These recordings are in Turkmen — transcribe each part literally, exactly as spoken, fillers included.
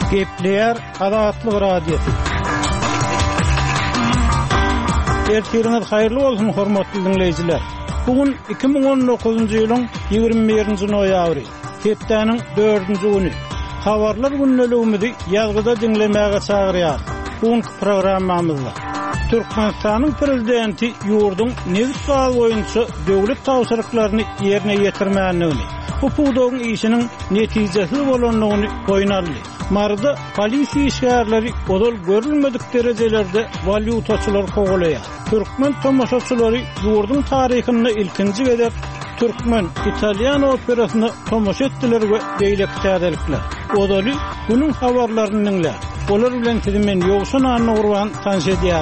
Gepleyer Azatlyk Radiosu. Ertiriniz hayırlı olsun hormatly dinleyijiler. Bugün iki bin on dokuzuncu ýylyň ýigirme birinji noýabry, hepdeniň dördünji güni. Habarlar günneligimizi ýazgyda dinlemäge çagyrýar. Bugünkü programmamyzda Türkmenistanyň prezidenti ýurdun nevi sual boýunça döwlet tawsyrlyklaryny ýerine ýetirmänligini, bu puwdogyň işiniň netijesi bolanlygyny goýnaldy. Marda polisiýa işgärleri odol görülmedik derejelerde valyutaçylar kogulaýar. Türkmen tomoşaçylary ýurdun taryhyny ilkinji gezek Türkmen Italyan operasyny tomoşa etdiler we beýleki täzelikler. Odaly bunun habarlaryny dinle. Olar bilen men ýogşun anyny urban tanş edýär.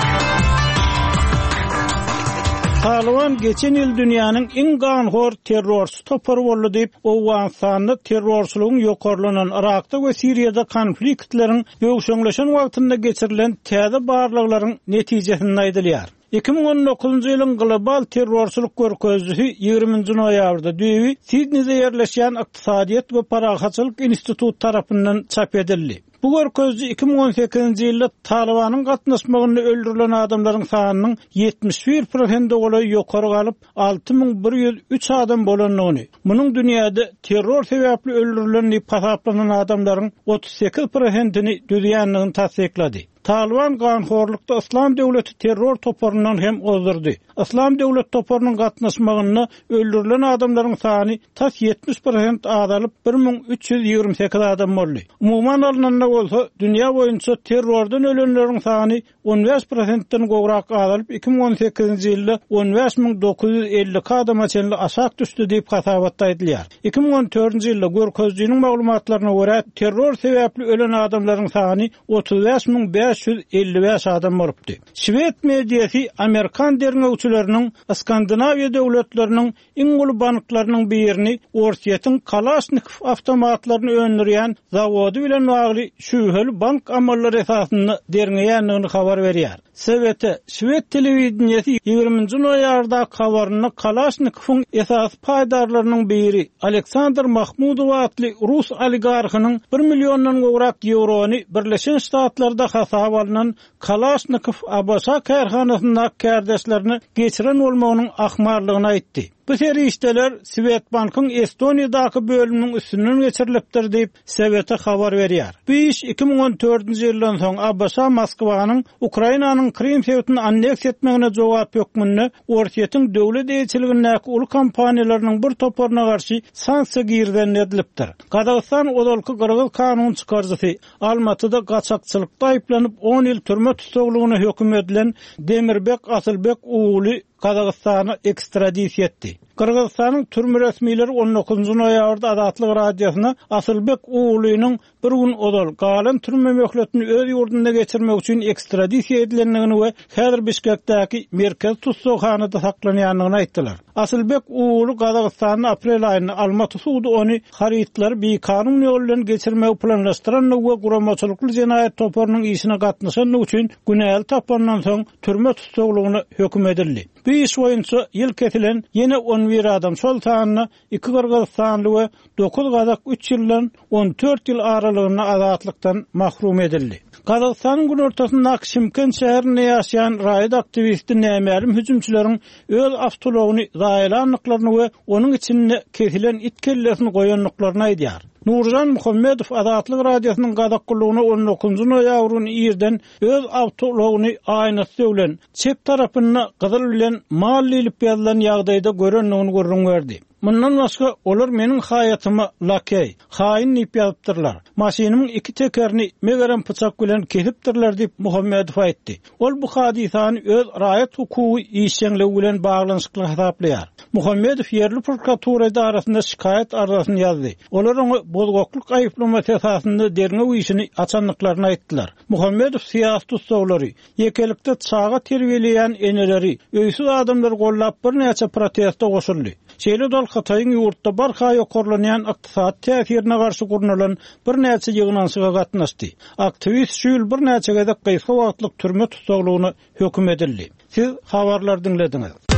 Taliban geçen yıl dünyanın en ganhor terörçü topar boldy diýip Awganistanda terörçüligiň ýokarlanan Irakda we Siriýada konfliktlerin ýogşanlaşan wagtynda geçirilen täze barlyklaryň netijesini aýdylýar. iki bin on dokuzuncu ýylyň global terörçilik görkezligi ýigirminji noýabrda düýbi Sidneyde ýerleşýän Ykdysadyýat we Parahatçylyk institutu tarapyndan çap edildi. Bu görkezli iki bin on sekizinji ýylda Talibanyň gatnaşmagyny öldürilen adamlaryň sanynyň ýetmiş bir prosent goly ýokary galyp alty ming bir ýüz üç adam bolanlygyny, munyň dünýäde terror sebäpli öldürilen diýip hasaplanan adamlaryň otuz sekiz prosentini düzýänligini tasdiklady. Taliban ganhorlukda İslam Döwleti terror toparyndan hem ozdurdy. İslam Döwlet toparynyň gatnaşmagyny öldürilen adamlaryň sany tas ýetmiş prosent azalyp bir ming üç ýüz ýigirme sekiz adam boldy. Umuman alnanda bolsa dünýä boýunça terrordan ölenleriň sany on beş prosentden gowrak azalyp iki bin on sekizinji ýylda on beş ming dokuz ýüz elli adama çenli aşak düşdi diýip hasabatda aýdylýar. iki bin on dördünji ýylda görkezliğiniň maglumatlaryna görä terror sebäpli ölen adamlaryň sany otuz beş ming beş ýüz elli beş adam bolupdy. Şwed mediýasy Amerikan derňewçileriniň Skandinawiýa döwletleriniň iň uly banklarynyň birini Orsiýetin Kalashnikov awtomatlaryny öndürýän zawody bilen bagly şübheli bank amallary esasyny derňeýänligini habar berýär. Sewete Şwed telewizionyasy ýigirminji noýabrda habaryny Kalashnikov'un esas paýdarlarynyň biri Aleksandr Mahmudow atly Rus oligarhynyň bir milliondan gowrak eurony Birleşen Ştatlarda hasap alınan Kalashnikov Abasa kärhanasynda kärdeşlerini geçiren bolmagynyň ahmarlygyny aýtdy. Bu seri işteler Swedbank'ın Estoniýadaky bölüminiň üstünden geçirilipdir diýip Swed'e habar berýär. Bu iş iki bin on dördünji ýyldan soň Abasa Moskwanyň Ukrainanyň Krim şeýletini anneks etmegine jogap ýokmuny Orsiýetiň döwlet eýçiligindäki uly kompaniýalarynyň bir toparyna garşy sanksiýa girden edilipdir. Gazagystan odolky Gyrgyz kanun çykarjysy Almatyda gaçakçylykda aýplanyp on ýyl türme tutulgyny höküm edilen Demirbek Asylbek ugly Kazakstana ekstradisiýa etdi. Kırgızstanyň türme resmileri on dokuzunju noýabrda Azatlyk radiosyna Asylbek uglynyň bir gün odol galan türme möhletini öz ýurdunda geçirmek üçin ekstradisiýa edilenligini we häzir Bişkekdäki merkez tutsakhanyda saklanýanlygyny aýtdylar. Asylbek ugly Kazakstanyň aprel aýyny Almaty sudy ony harytlar bir kanun ýolundan geçirmek planlaşdyran we guramaçylykly jenaýat toparynyň işine gatnaşan üçin günäli tapandan soň türme tutsaklygyny höküm edildi. Bu iş boýunça ýyl kesilen ýene on bir adam şol taýyny iki Kırgızstanly we dokuz gazak üç ýyldan on dört ýyl aralygyna azatlykdan mahrum edildi. Kazakstanyň gün ortasyndaky Şymkent şäherinde ýaşaýan raýat aktivisti nämälim hüjümçileriň öz awtologyny zaýlanlyklaryny we onuň içinde kesilen it kellesini goýanlyklaryny aýdýar. Nurjan Muhammedow Azatlyk radiosynyň gadaklygyny on dokuzunju noýabryň ýerden öz awtologyny aýnasy bilen çep tarapyna gyzyl bilen mal ilip ýazylan ýagdaýda görenligini görüň berdi. Mundan başga olar meniň hayatyma lakey, haýyn diýip ýazypdyrlar. Maşinymyň iki tekerini megeren pyçak bilen kesipdirler diýip Muhammedow aýtdy. Ol bu hadisany öz raýat hukuky işçiligi bilen baglanyşykly hasaplaýar. Muhammedow ýerli prokuratura idarasynda şikayet arzasyny ýazdy. Olar oňa bozgoklyk aýyplamasy esasynda derňe işini açanlyklaryny aýtdylar. Muhammedow siýasat tutsawlary, ýekelikde çağa terbiýeleýän eneleri, öýsüz adamlar gollap bir näçe protestde goşuldy. Şeýle dol Hataýyň ýurtda barha ýokarlanýan ykdysat täsirine garşy gurulan bir näçe ýygnanşyga gatnaşdy. Aktivist şuýul bir näçe gezek gaýsy wagtlyk türme tutsaklygyny höküm edildi. Siz habarlar dinlediňiz.